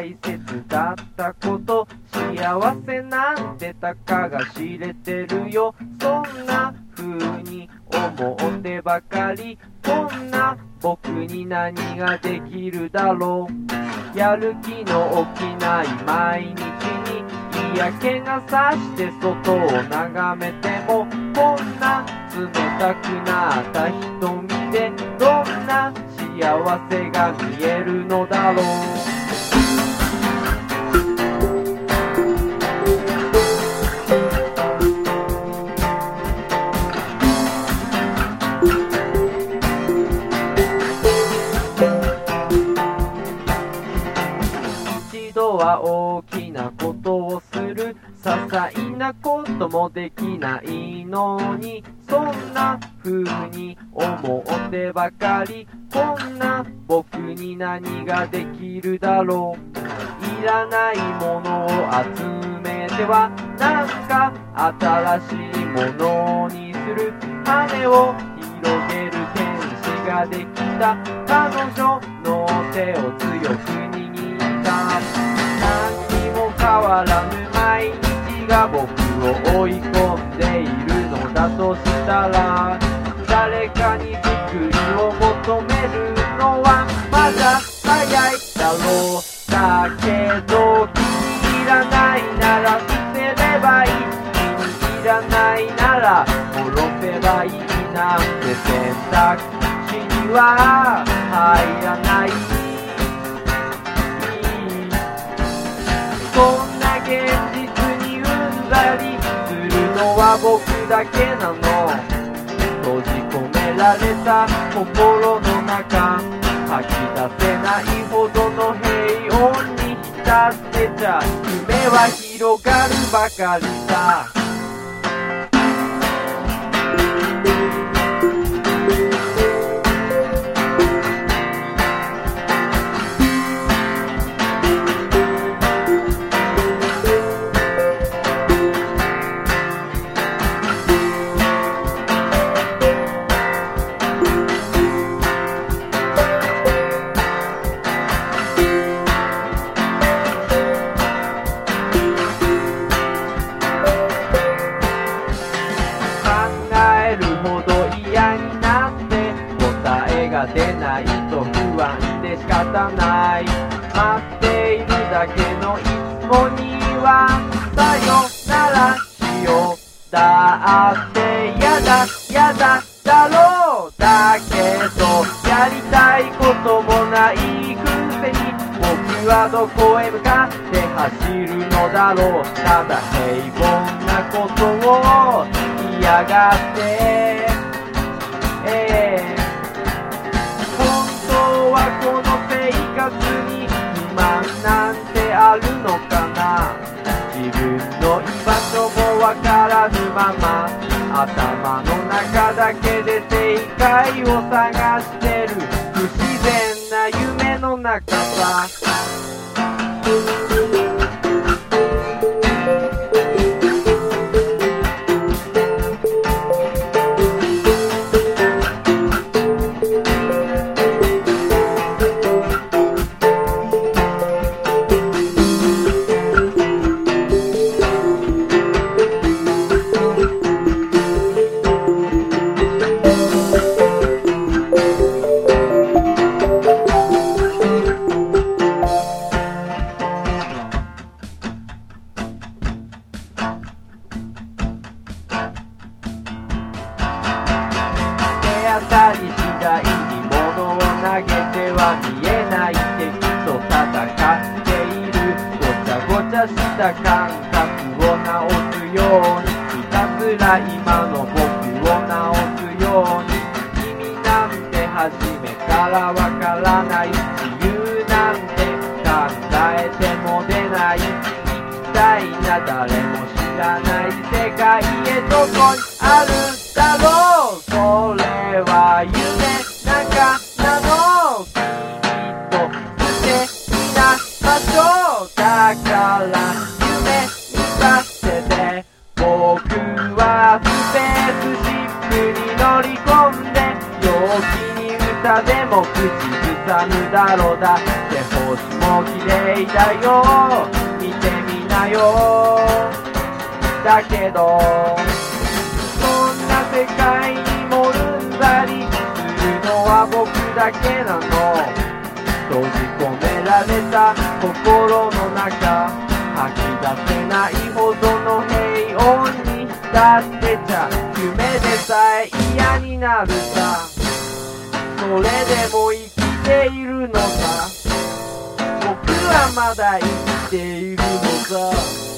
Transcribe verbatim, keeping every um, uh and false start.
大切だったこと、幸せなんてたかが知れてるよ。そんな風に思ってばかり、こんな僕に何ができるだろう。やる気の起きない毎日に嫌気がさして外を眺めても、こんな冷たくなった瞳でどんな幸せが見えるのだろう。一度は大きなことをする、些細なこともできないのに、そんな風に思ってばかり、こんな僕に何ができるだろう。いらないものを集めてはなんか新しいものにする、羽を広げる天使ができた、彼女の手を強く握った何にも変わらぬ毎日が僕を追い込んでいるのだとしたら、誰かに救いを求めるのはまだ早いだろう。だけど気に入らないなら捨てればいい、気に入らないなら殺せばいいなんて選択肢には入らない。こんな現実にうんざりするのは僕だけなの。閉じ込められた心の中、吐き出せないほどの平穏に浸ってちゃ夢は広がるばかりさ。出ないと不安で仕方ない、待っているだけのいつもにはさよならしよう。だってやだやだだろう。だけどやりたいこともないくせに僕はどこへ向かって走るのだろう。ただ平凡なことを嫌がって、えーこの生活に不満なんてあるのかな。自分の居場所もわからぬまま、頭の中だけで正解を探してる不自然な夢の中さ。当たり次第に物を投げては見えない敵と戦っている。ごちゃごちゃした感覚を直すように、ひたすら今の僕を直すように。君なんて初めからわからない、自由なんて考えても出ない。行きたいな誰も知らない世界へどこにあるだろう。それは夢なんかなの、きっと素敵な場所だから夢見させて。僕はスペースシップに乗り込んで、陽気に歌でも口ずさむだろう。だって星も綺麗だよ見てみなよだけどそんな世界にもうんざりするのは僕だけなの閉じ込められた心の中吐き出せないほどの平穏にだってちゃ夢でさえ嫌になるさそれでも生きているのさ僕はまだ生きているのさ